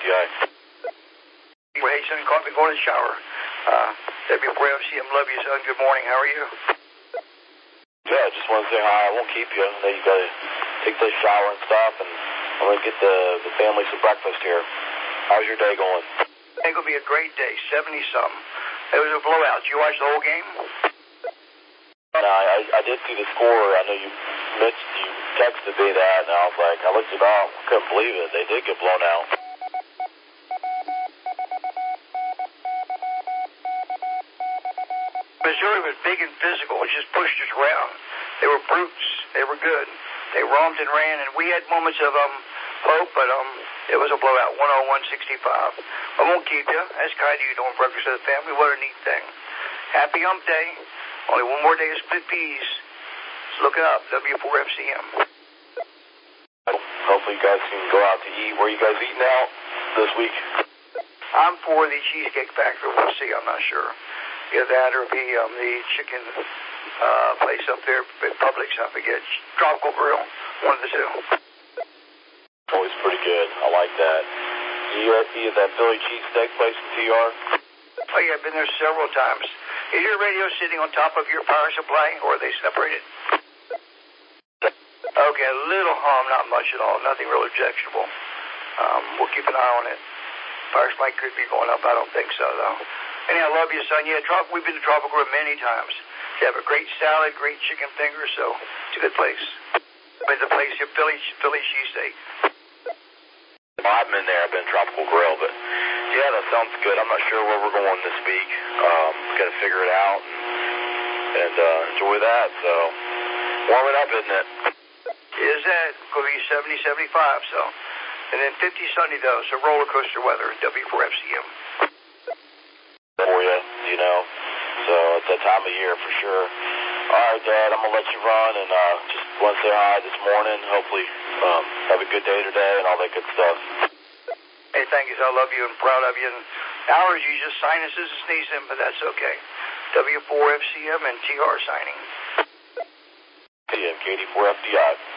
W4FDI. Hey, son, caught me going to the shower. W4FCM, love you, son. Good morning. How are you? Yeah, just want to say hi. I won't keep you. I know you got to take the shower and stuff, and I'm going to get the family some breakfast here. How's your day going? It's going to be a great day, 70-something. It was a blowout. Did you watch the whole game? No, I did see the score. I know you texted me that, and I was like, I looked it up. Couldn't believe it. They did get blown out. Missouri was big and physical. It just pushed us around. They were brutes. They were good. They romped and ran, and we had moments of hope, but it was a blowout, 101-65. I won't keep you. That's kind of you doing breakfast with the family. What a neat thing. Happy hump day. Only one more day of split peas. Just look it up, W4FCM. Hopefully you guys can go out to eat. Where are you guys eating out this week? I'm for the Cheesecake Factory. We'll see. I'm not sure. Either that or the chicken place up there at Publix. I forget. Tropical Grill. One of the two. Always pretty good. I like that. Do you eat at that Philly cheesesteak place in TR? Oh, yeah. I've been there several times. Is your radio sitting on top of your power supply, or are they separated? Okay, a little hum, not much at all. Nothing real objectionable. We'll keep an eye on it. Power supply could be going up. I don't think so, though. Anyhow, I love you, son. Yeah, we've been to Tropical Grill many times. They have a great salad, great chicken fingers, so it's a good place. It's a place here, Philly cheesesteak. Well, I've been there. I've been to Tropical Grill, but yeah, that sounds good. I'm not sure where we're going this week. Got to figure it out and enjoy that. So warming up, isn't it? Is that going to be 70, 75? So, and then 50 Sunday though. So roller coaster weather at W4FCM. For you, you know. So it's that time of year for sure. All right, Dad, I'm gonna let you run, and just want to say hi this morning. Hopefully, have a good day today and all that good stuff. Hey, thank you. I love you and proud of you. And allergies, just sinuses and sneezing, but that's okay. W4FCM and TR signing. Yeah, KD4FDI.